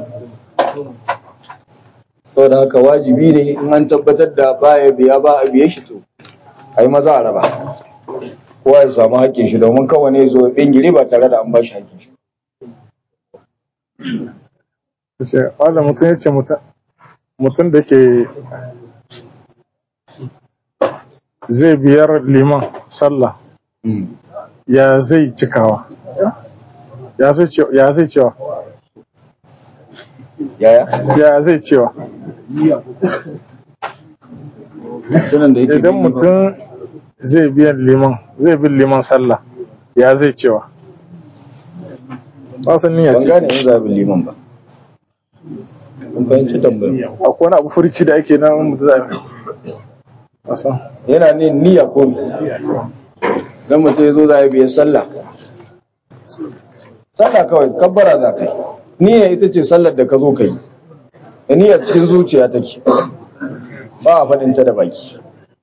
Saboda haka wajibi ne in an tabbatar da baya biya ba a biye shi, to ai maza a raba, kowa ya samu hakkin shi, domin kawai ne zo bingire ba tare da an ba shi hakkin shi. Wanda mutum ya ce mutum da ke zai biyar liman sallah, ya zai cikawa, ya zai cewa ya zai cewa idan mutum zai bin liman sallah, ya zai cewa ba san niyya ce. Ban gane in za bin liman ba. Kun fahimci tambayar? Akwai wani abu furici da ake nan mutum zai yana ne niyya ko dan mutum ya zo za a biya sallah kawai kabbara za ka yi. Niyya ita ce sallar da ka zo ka yi, da niyya cikin zuciya take, ba a faɗin ta da baki.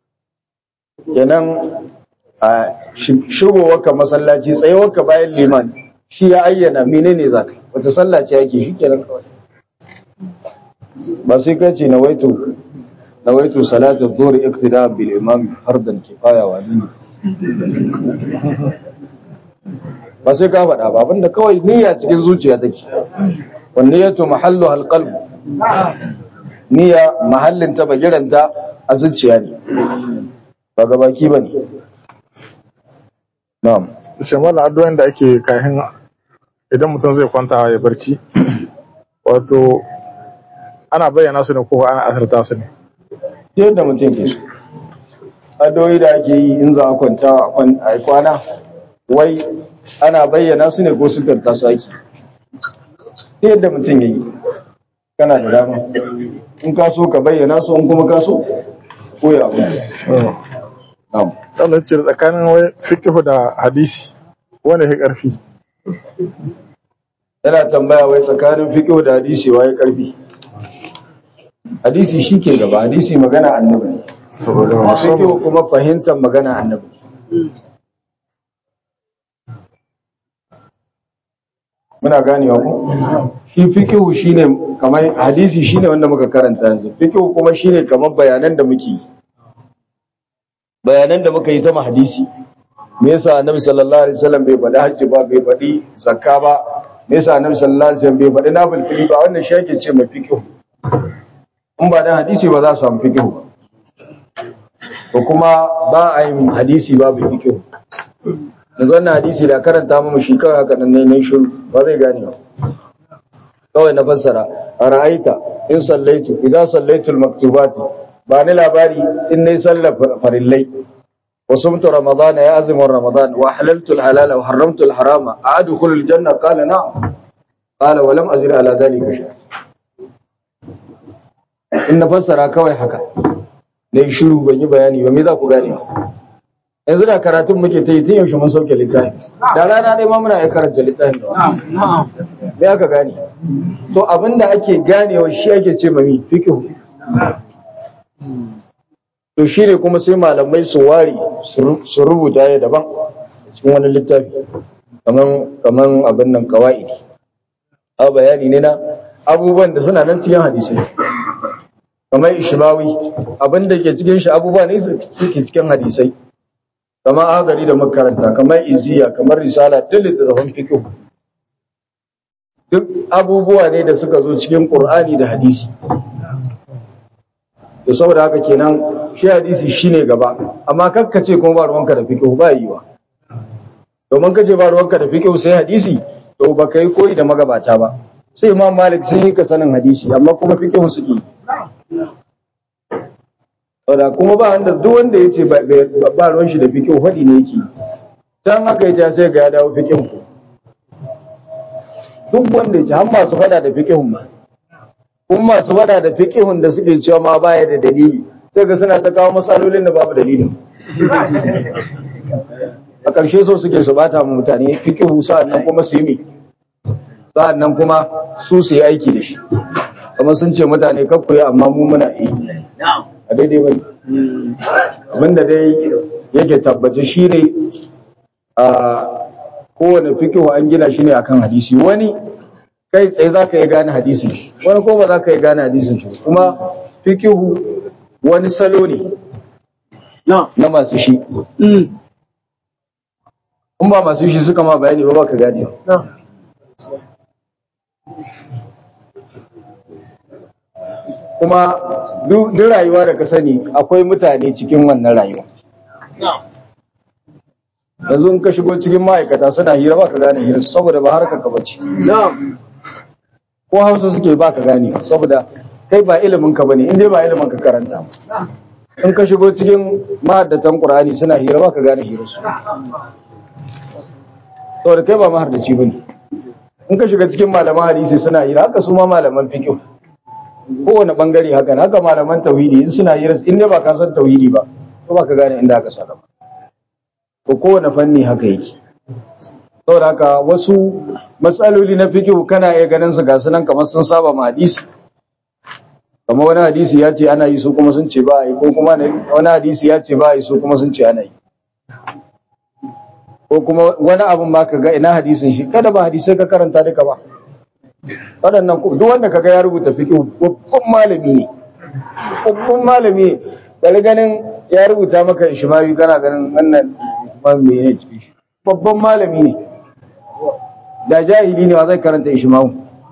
Kenan a shigowarka masallaci, tsayewarka bayan liman, shi ya ayyana menene za ka yi, wata sallah ce ake, shi kenan kawai. Ba sai ka ce nawaitu salatu dhuhri iqtida'an bil imam fardan kifaya wa dini. Ba sai ka faɗa ba, abinda kawai niyya cikin zuciya take. Wan niyyatu mahalluha al qalb. Niyya mahallin ta bagiranta a zuciya ne, ba ga baki bane. Na'am. Shamala addu'o'in da ake kahin idan mutum zai kwanta ya barci, wato ana bayyana su ne ko ana asirta su ne? Yadda mutum ke so. Addu'o'i da ake yi in za a kwanta a kwana, wai ana bayyana su ne ko sukarta su ake? Yadda mutum ya yi, kana da dama. In ka so ka bayyana su, in kuma ka so ko ya abu. Wannan ce tsakanin wai fiqh da hadisi wanda ya karfi. Yana tambaya wai tsakanin fiqh da hadisi waye karfi? Hadisi shi ke gaba, hadisi magana annabi ne. Fiqh kuma fahimtar magana annabi. Muna ganewa ko? Shi fiqh shine kamar hadisi shine wanda muka karanta yanzu. Fiqh kuma shine kamar bayanan da muke yi. Bayanan da muka yi ta hadisi. Me yasa Annabi sallallahu alaihi wasallam bai faɗi hajji ba, bai faɗi zakka ba? Me yasa Annabi sallallahu alaihi wasallam bai faɗi nafilfili ba? Wannan shi ake ce mai fiqh. In ba dan hadisi ba za su samu fiqh. Ko kuma ba a yin hadisi babu fiqh. Yanzu wannan hadisi da karanta mu shi kawai haka nan ne shiru, ba zai gane ba. Kawai na fassara, ara'aita in sallaitu idan sallaitu al-maktubati, ba ni labari in nayi sallar farillai, wa sumtu ramadana ya azumin ramadan, wa halaltu al-halala wa haramtu al-harama, a adkhulu al-janna? Qala na'am. Qala wa lam azir ala dhalika shay. In na fassara kawai haka nayi shiru, ban yi bayani ba, me za ku gane? Yanzu da karatun muke ta yi tun yaushe mun sauke littafi, da rana dai ma muna iya karanta littafin da me aka gane? To abinda ake ganewa shi ake ce mami fiqh. to shine kuma sai malamai su ware su rubuta ya daban cikin wani littafi kaman abin nan qawaidi a bayani ne na abubuwan da suna nan cikin hadisai kamar ishmawi abin da ke cikin shi abubuwa ne suke cikin hadisai kamar agari da makaranta kamar iziya kamar risala duk littattafan fiqh duk abubuwa ne da suka zo cikin qur'ani da hadisi to saboda haka kenan shi hadisi shine gaba amma kakkace kuma ba ruwanka da fiqh ba yiwa domin kace ba ruwanka da fiqh sai hadisi to baka yi koyi da magabata ba sai imam malik sun yi ka sanin hadisi amma kuma fiqh suke saboda kuma ba wanda duk wanda yace ba ruwan shi da fiqh fadi ne yake dan haka yace sai ga ya dawo fiqh duk wanda yace har masu fada da fiqh ma kuma masu fada da fiqhun da suke cewa ma baya da dalili sai ga suna ta kawo masalolin da babu dalilin a ƙarshe so suke su bata mu mutane fiqhu sa'annan kuma su yi sa'annan kuma su yi aiki da shi kuma sun ce mutane kakkuyi amma mu muna yi a daidai bane abinda dai yake tabbace shi ne a kowane fiqhu an gina shi ne akan hadisi wani kai tsaye za ka yi gane hadisin shi wani ko ba za ka yi gane hadisin shi kuma fiqhu wani salo ne na masu shi in ba masu shi suka ma bayani ba ka gane ba kuma duk rayuwa da ka sani akwai mutane cikin wannan rayuwa yanzu in ka shigo cikin ma'aikata suna hira ba ka gane hira saboda ba harkar ka bace ko hausa suke ba ka gane saboda kai ba ilimin ka bane in dai ba ilimin ka karanta in ka shigo cikin mahaddatan qur'ani suna hira ba ka gane hira su saboda kai ba mahaddaci bane in ka shiga cikin malaman hadisi suna hira haka su ma malaman fiqh kowane bangare haka malaman tauhidi in suna hira in dai ba ka san tauhidi ba to ba ka gane inda aka saka ba ko kowane fanni haka yake saboda haka wasu matsaloli na fiqh kana iya ganin su ga sunan kamar sun saba ma hadisi kamar wani hadisi ya ce ana yi su kuma sun ce ba a yi ko kuma wani hadisi ya ce ba a yi su kuma sun ce ana yi ko kuma wani abin ba ka ga ina hadisin shi kada ba hadisai ka karanta duka ba waɗannan duk wanda kaga ya rubuta fiqh babban malami ne babban malami ne bari ganin ya rubuta maka ishmawi kana ganin wannan ban mene cikin shi babban malami ne da jahili ne wa zai karanta ishmawi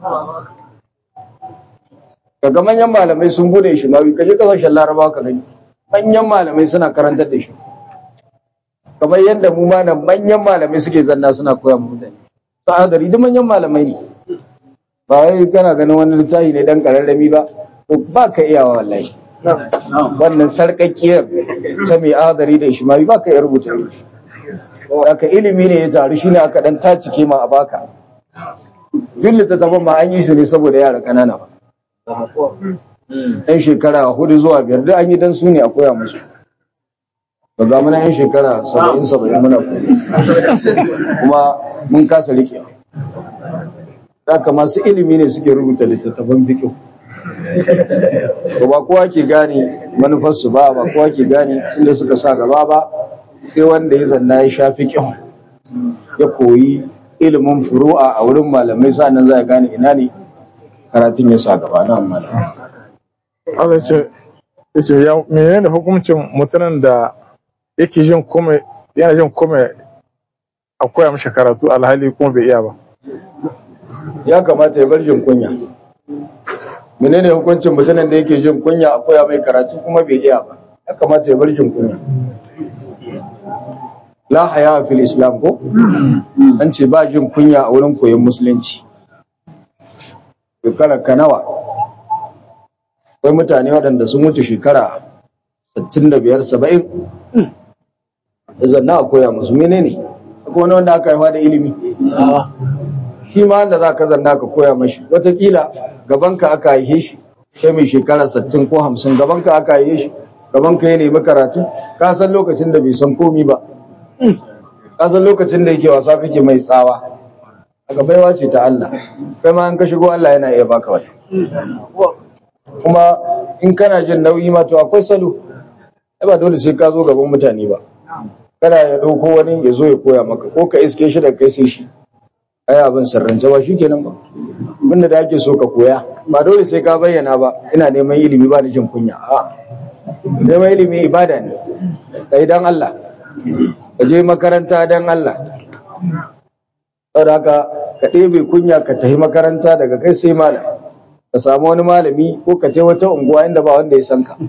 kaga manyan malamai sun bude ishmawi kaje kasashen larabawa ka gani manyan malamai suna karantar da shi kamar yadda mu ma nan manyan malamai suke zanna suna koya mu mutane sa'adari duk manyan malamai ne ba wai kana ganin wani littafi ne dan kararrami ba ba ka iyawa wallahi wannan sarkakkiyar ta mai adari da ishmawi ba ka iya rubuta haka ilimi ne ya taru shine aka dan tacike ma a baka duk littattafan ma an yi su ne saboda yara kanana ba ɗan shekara 4 zuwa 5 duk an yi dan su ne a koya musu ba ga muna yan shekara 70 muna koyi kuma mun kasa rikewa haka masu ilimi ne suke rubuta littattafan fiqh ba kowa ke gane manufarsu ba kowa ke gane inda suka sa gaba ba sai wanda ya zanna ya sha fiqh ya koyi ilimin furu'a a wurin malamai sannan za a gane ina ne karatun ya sa gaba na malamai. Allah ce ya menene hukuncin mutumin da yake jin kome yana jin kome a koya mishi karatu alhali kuma bai iya ba ya kamata ya bar jin kunya menene hukuncin mutumin da yake jin kunya a koya mai karatu kuma bai iya ba ya kamata ya bar jin kunya la haya fil islam ko an ce ba jin kunya a wurin koyon musulunci shekara kanawa akwai mutane waɗanda sun mutu shekara 65-70 da zanna a koya musu menene akwai wani wanda aka haifa da ilimi shi ma wanda za ka zanna ka koya mashi watakila gabanka aka haife shi kai mai shekara 60 ko 50 gabanka aka haife shi gabanka ya nemi karatu ka san lokacin da bai san komi ba ka san lokacin da yake wasa kake mai tsawa aka baiwa ce ta Allah kai ma in ka shigo Allah yana iya baka wani kuma in kana jin nauyi ma to akwai salo ba dole sai ka zo gaban mutane ba, kana ya ɗauko wani ya zo ya koya maka, ko ka iske shi da kai sai shi ai abin sirrance ba shikenan ba. Abinda da ake so ka koya, ba dole sai ka bayyana ba ina neman ilimi ba ni jin kunya. A neman ilimi ibada ne, kai dan Allah, ka je makaranta dan Allah. Saboda haka ka ɗebe kunya ka tafi makaranta daga kai sai malam, ka samu wani malami ko ka je wata unguwa inda ba wanda ya san ka,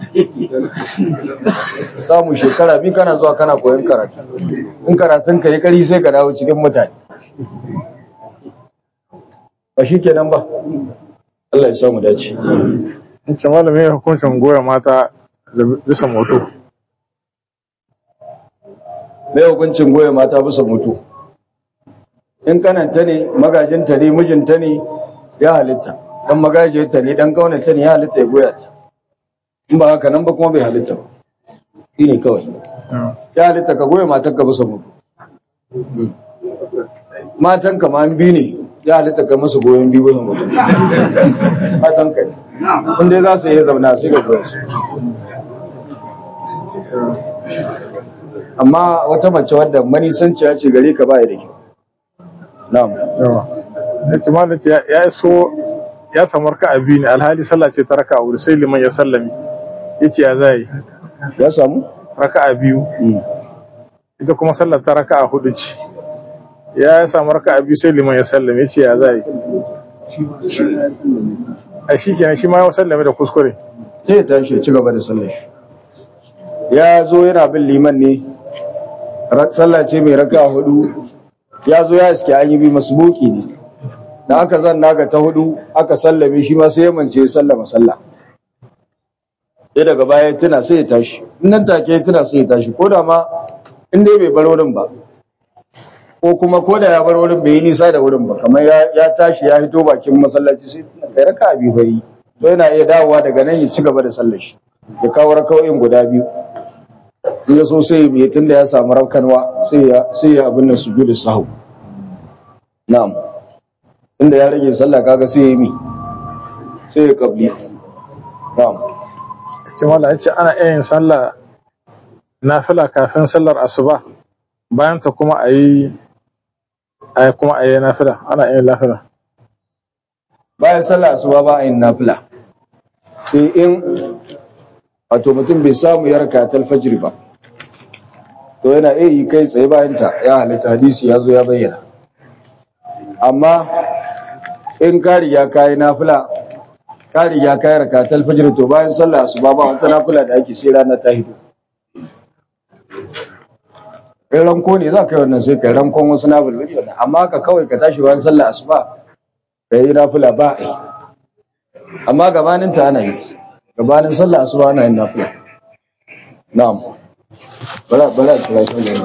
samu shekara biyu kana zuwa kana koyon karatu. In karatun ka yi kari sai ka dawo cikin mutane, ba shi kenan ba. Allah ya samu dace. in ce malami ya hukuncin goya mata da bisa moto. Mai hukuncin goya mata bisa moto? In kananta ne, magajinta ne, mijinta ne, ya halitta. Dan magajinta ne, dan kaunanta ne, ya halitta ya goya ta. In ba haka nan ba kuma bai halitta ba. Shi ne kawai. Ya halitta ka goya matanka bisa moto. Matanka ma biyu ne, ya halitta ka musu goyon biyu bisa moto. Matanka ne. In dai za su iya zauna sai ka goya su. Amma wata mace wadda manisanciya ce gare ka ba ya da kyau. Na'am. Yawa. Ya ce malam ya so ya samu raka'a biyu ne, alhali sallah ce ta raka'a hudu, sai liman ya sallami. Ya ce ya zai Ya samu? raka'a biyu, ita kuma sallar ta raka'a hudu ce. Ya samu raka'a biyu sai liman ya sallame, ya ce ya zai. A shi kenan shi ma ya sallame da kuskure. Sai ya tashi ya ci gaba da sallar shi. Ya zo yana bin liman ne, sallah ce mai raka'a hudu, ya zo ya iske an yi bi masbuki ne, da aka zanna ga ta hudu aka sallame shi ma sai ya mance ya sallama sallah. Sai daga baya tuna sai ya tashi, nan take tuna sai ya tashi, ko da ma in dai bai bar wurin ba, ko kuma ko da ya bar wurin bai yi nisa da wurin ba, kamar ya tashi ya hito bakin masallaci sai tuna kai raka biyu bai, to yana iya dawowa daga nan ya ci gaba da sallar shi, ya kawo rakawoyin guda biyu. In ya so sai ya tunda ya samu raukanwa sai ya abin nan sujudu sahau. Na'am. Inda ya rage sallah kaga sai ya yi mi, sai ya kabli. Na'am. Ce wala ya ce ana iya yin sallah nafila kafin sallar asuba, bayan ta kuma a yi nafila, ana iya nafila. Bayan sallah asuba ba a yin nafila, sai in wato mutum bai samu ya raka ta alfajir ba, to yana iya yi kai tsaye bayan ta, ya halitta, hadisi ya zo ya bayyana. Amma in ka riga ka yi nafila, ka riga ka yi raka ta alfajir, to bayan sallah asuba ba wata nafila da ake sai rana ta hito. Kai ranko ne za ka yi wannan sai kai rankon wasu nafilfili wannan, amma ka kawai ka tashi bayan sallah asuba ka yi nafila ba a yi. Amma gabanin ta ana yi, gabanin sallah asuba ana yin nafila. Na'am. Bara kira shi ne.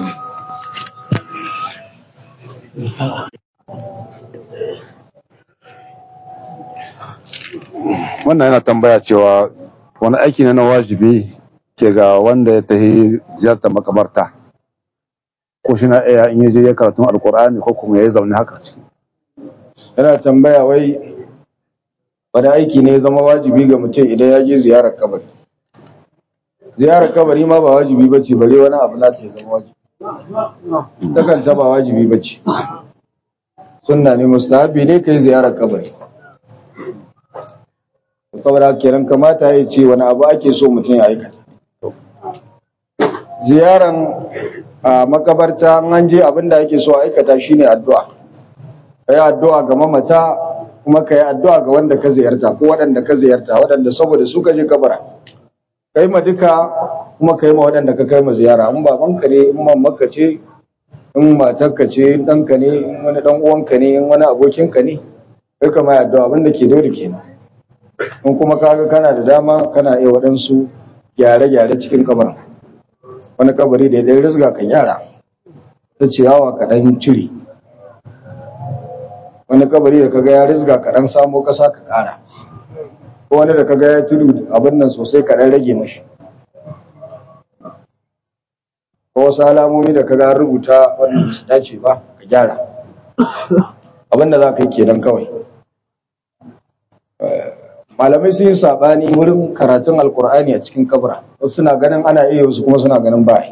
Wannan yana tambaya cewa wani aiki ne na wajibi ke ga wanda ya tafi ziyartar makabarta, ko shi na iya in yaje ya karatun alkur'ani ko kuma ya yi zaune haka ciki. Yana tambaya wai wani aiki ne ya zama wajibi ga mutum idan ya je ziyarar kabari. Ziyarar kabari ma ba wajibi ba ce, bare wani abu na ta zama wajibi. Takanta ba wajibi ba ce, sunna ne, mustahabi ne ka yi ziyarar kabari. Saboda kenan kamata ya ce wani abu ake so mutum ya aikata. Ziyaran a makabarta an je abin da ake so a aikata shine addu'a. Ka yi addu'a ga mamata, kuma ka yi addu'a ga wanda ka ziyarta ko waɗanda ka ziyarta, waɗanda saboda su ka je kabara. Ka yi ma duka, kuma ka yi ma waɗanda ka kai ma ziyara. In babanka ne, in mamanka ce, in matarka ce, in ɗanka ne, in wani ɗan uwanka ne, in wani abokinka ne, kai ka mai addu'a, abin da ke dole kenan. In kuma kaga kana da dama kana iya waɗansu gyare-gyare cikin kabarin. Wani kabari da ya ɗan rizga ka gyara, ta ciyawa ka ɗan cire. Wani kabari da kaga ya rizga ka ɗan samo ƙasa ka ƙara. Ko wani da kaga ya tudu abin nan sosai ka ɗan rage mashi. Ko wasu alamomi da kaga rubuta wanda ba su dace ba ka gyara. Abin da za ka yi kenan kawai. Malamai sun yi saɓani wurin karatun alkur'ani a cikin kabura. wasu suna ganin ana iya wasu kuma suna ganin ba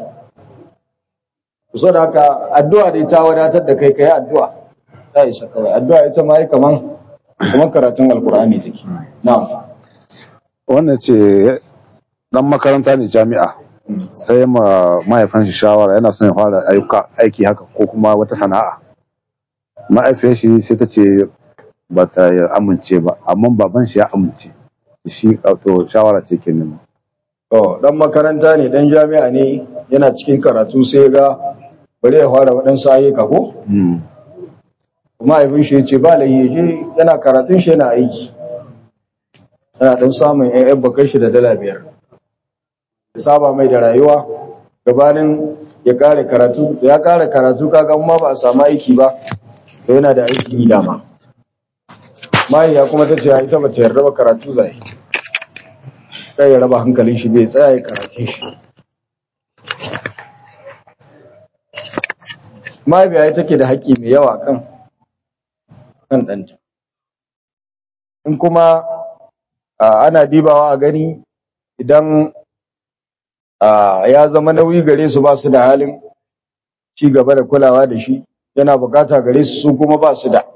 so da haka addu'a dai ta wadatar da kai kai addu'a ta isa kawai addu'a ita ma kaman karatun alkur'ani take na'am wannan ce dan makaranta ne jami'a sai mahaifin shi shawara yana son ya fara aiki haka ko kuma wata sana'a. Mahaifiyar shi sai ta ce ba ta amince ba amma baban shi ya amince shi to shawara ce ke nema. Dan makaranta ne dan jami'a ne yana cikin karatu sai ga bari ya fara waɗansu ayyuka ko mahaifin shi ya ce ba lahi je yana karatun shi yana aiki yana dan samun ƴan bakar shi da $5 ya saba mai da rayuwa gabanin ya kare karatu da ya kare karatu kaga amma ba a samu aiki ba to yana da aiki yi dama mai ya kuma tace ita ba ta yarda ba karatu zai kai ya raba hankalin shi bai tsaya ya karatu shi mai biya take da haƙƙi mai yawa kan ɗanta in kuma ana dibawa a gani idan ya zama nauyi gare su ba su da halin ci gaba da kulawa da shi yana bukata gare su kuma ba su da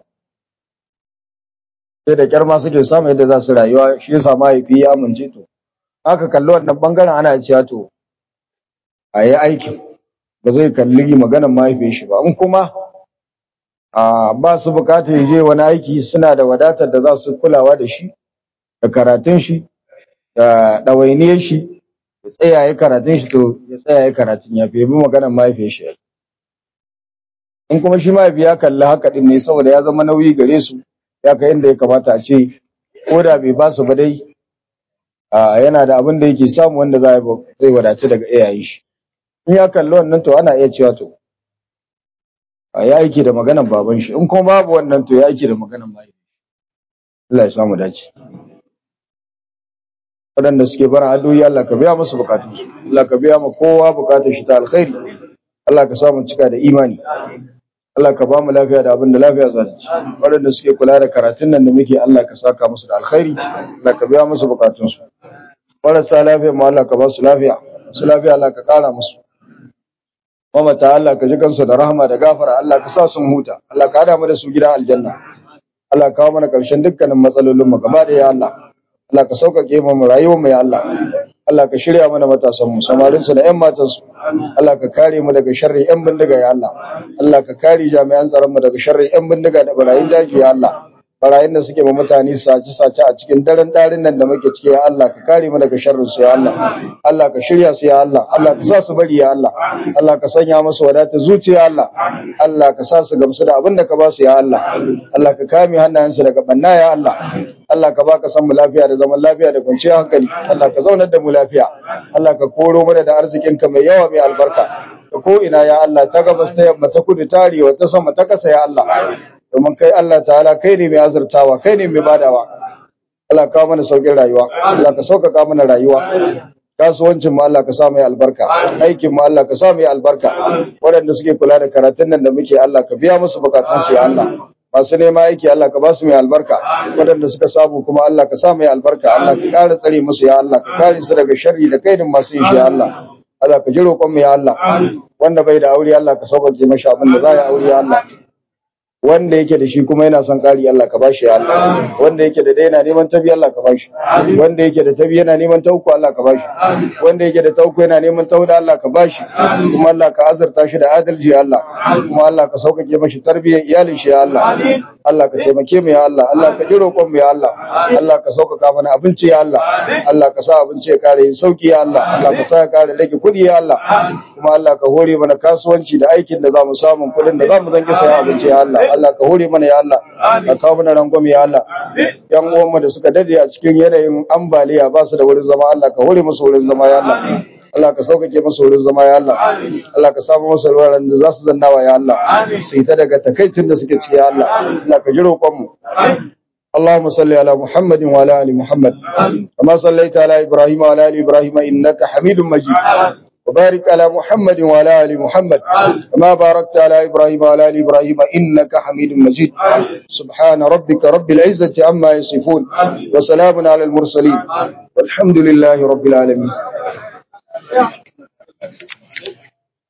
sai da kyar ma suke samu yadda za su rayuwa shi yasa mahaifi ya amince to aka kalli wannan bangaren ana cewa to a yi aiki ba zai kalli maganar mahaifin shi ba in kuma ba su bukata ya je wani aiki suna da wadatar da za su kulawa da shi da karatun shi da ɗawainiyar shi ya tsaya ya karatun shi to ya tsaya ya karatun ya fi maganar mahaifiyar shi in kuma shi mahaifi ya kalli haka din ne saboda ya zama nauyi gare su ya kai inda ya kamata a ce ko da bai ba su ba dai yana da abin da yake samu wanda zai wadatu daga iyayen shi in ya kalli wannan to ana iya cewa to ya aiki da maganar baban shi in kuma babu wannan to ya aiki da maganar mahaifi Allah ya samu dace waɗanda suke bara addu'o'i Allah ka biya musu bukatunsu Allah ka biya ma kowa bukatar shi ta alkhairi Allah ka samu cika da imani Allah ka ba mu lafiya da abin da lafiya za ta ci waɗanda suke kula da karatun nan da muke Allah ka saka musu da alkhairi Allah ka biya musu bukatunsu marasa lafiya ma Allah ka ba su lafiya su lafiya Allah ka kara musu mamata Allah ka ji kansu da rahama da gafara Allah ka sa sun huta Allah ka hada mu da su gidan aljanna Allah ka kawo mana ƙarshen dukkanin matsalolin mu gaba da ya Allah Allah ka sauƙaƙe mu rayuwar mu ya Allah Allah ka shirya mana matasan mu samarin su da ƴan matan su Allah ka kare mu daga sharri ƴan bindiga ya Allah Allah ka kare jami'an tsaron mu daga sharri ƴan bindiga da barayin daji ya Allah barayin da suke ma mutane sace a cikin daren darin nan da muke ciki ya Allah ka kare mu daga sharrin su ya Allah Allah ka shirya su ya Allah Allah ka sa su bari ya Allah Allah ka sanya musu wadata zuciya Allah Allah ka sa su gamsu da abin da ka ba su ya Allah Allah ka kame hannayensu daga banna ya Allah Allah ka baka san mu lafiya da zaman lafiya da kwanciyar hankali Allah ka zaunar da mu lafiya Allah ka koro mana da arzikin ka mai yawa mai albarka da ko ina ya Allah ta gabas ta yamma ta kudu ta arewa ta sama ta kasa ya Allah domin kai Allah ta'ala kai ne mai azurtawa kai ne mai badawa Allah ka mana saukin rayuwa Allah ka sauƙaƙa mana rayuwa kasuwancin mu Allah ka sa mai albarka aikin mu Allah ka sa mai albarka waɗanda suke kula da karatun nan da muke Allah ka biya musu bukatun su ya Allah masu nema aiki Allah ka ba su mai albarka waɗanda suka samu kuma Allah ka sa mai albarka Allah ka ƙara tsare musu ya Allah ka kare su daga sharri da kaidin masu yi shi ya Allah Allah ka ji roƙon mu ya Allah wanda bai da aure Allah ka sauƙaƙe mashi abin da za ya aure ya Allah wanda yake da shi kuma yana son ƙari Allah ka bashi ya Allah wanda yake da dai yana neman tabi Allah ka bashi wanda yake da tabi yana neman ta uku Allah ka bashi wanda yake da ta uku yana neman ta huɗu Allah ka bashi kuma Allah ka azurta shi da adalci ya Allah kuma Allah ka sauƙaƙe mashi tarbiyyar iyalin shi ya Allah Allah ka taimake mu ya Allah Allah ka ji roƙon mu ya Allah Allah ka sauƙaƙa mana abinci ya Allah Allah ka sa abinci ya kare yin sauki ya Allah Allah ka sa ya kare rage kuɗi ya Allah kuma Allah ka hore mana kasuwanci da aikin da za mu samu kuɗin da za mu zanki sayan abinci ya Allah Allah ka hore mana ya Allah ka kawo mana rangwame ya Allah yan uwanmu da suka dade a cikin yanayin ambaliya ba su da wurin zama Allah ka hore musu wurin zama ya Allah Allah ka sauƙaƙe musu wurin zama ya Allah Allah ka samu musu alwaran da za su zannawa ya Allah su yi ta daga takaicin da suke ciki ya Allah Allah ka ji roƙon mu اللهم صل على محمد وعلى ال محمد كما صليت على ابراهيم وعلى ال ابراهيم انك حميد مجيد وبارك على محمد وعلى ال محمد كما باركت على ابراهيم وعلى ال ابراهيم انك حميد مجيد سبحان ربك رب العزة عما يصفون وسلام على المرسلين والحمد لله رب العالمين